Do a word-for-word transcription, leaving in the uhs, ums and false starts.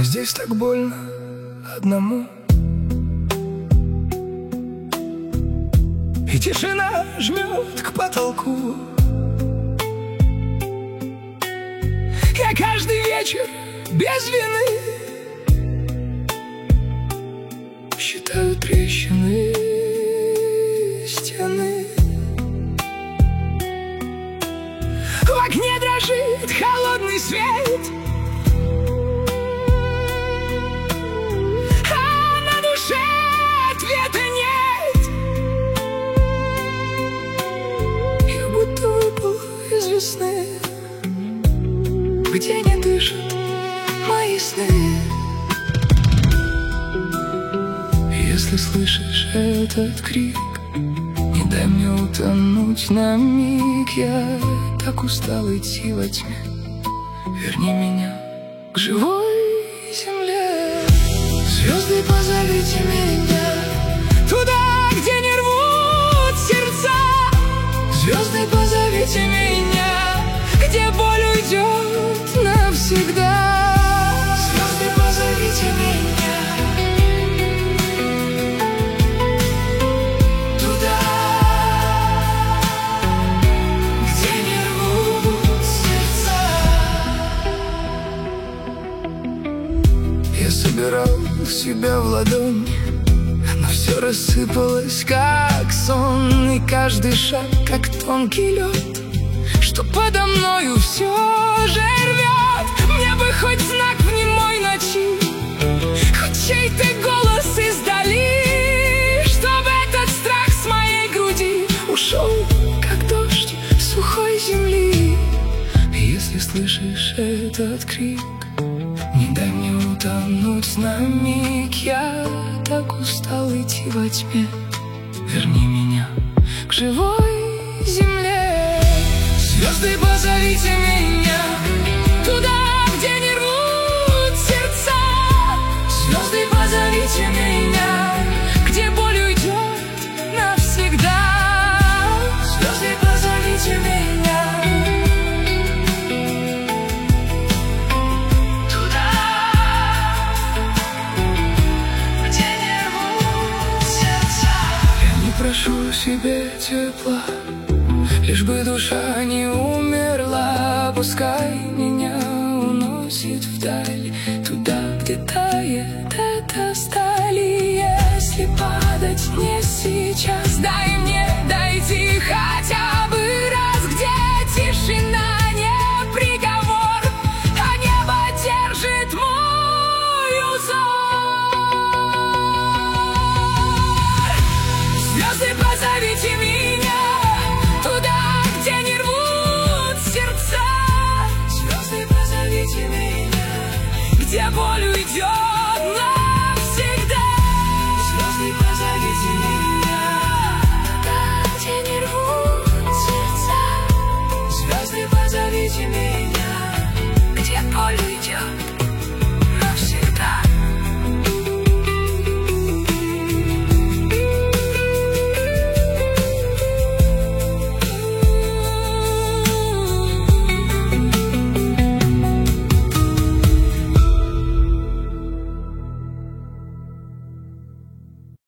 Мне здесь так больно одному, и тишина жмет к потолку. Я каждый вечер без вины считаю трещины стены. В окне дрожит холодный свет, а на душе ответа нет. Я будто выпал из весны, где не дышат мои сны. Если слышишь этот крик, не дай мне утонуть на миг. Я так устал идти во тьме, верни меня к живой земле. Звезды, позовите меня туда, где не рвут сердца. Звезды, позовите меня, где боль уйдет навсегда. Звезды, позовите меня туда, где не рвут сердца. Я собирал себя в ладонь, но все рассыпалось, как сон. И каждый шаг, как тонкий лед, что подо мною все же рвет. Мне бы хоть знак в немой ночи, хоть чей-то голос издали, чтоб этот страх с моей груди ушел, как дождь сухой земли. И если слышишь этот крик, не дай мне утонуть на миг. Я так устал идти во тьме, верни меня к живой земле. Звезды, позовите меня туда, где не рвут сердца. Звезды, позовите меня, где боль уйдет навсегда. Звезды, позовите меня туда, где не рвут сердца. Я не прошу себе тепла, лишь бы душа не умерла. Пускай меня уносит вдаль, туда, где тает эта сталь. И если падать не сейчас, дай мне дойти хотя бы раз, где тишина не приговор, а небо держит мой узор. Звезды, позовите меня туда, где не рвут сердца. Звезды, позовите меня, где боль уйдет на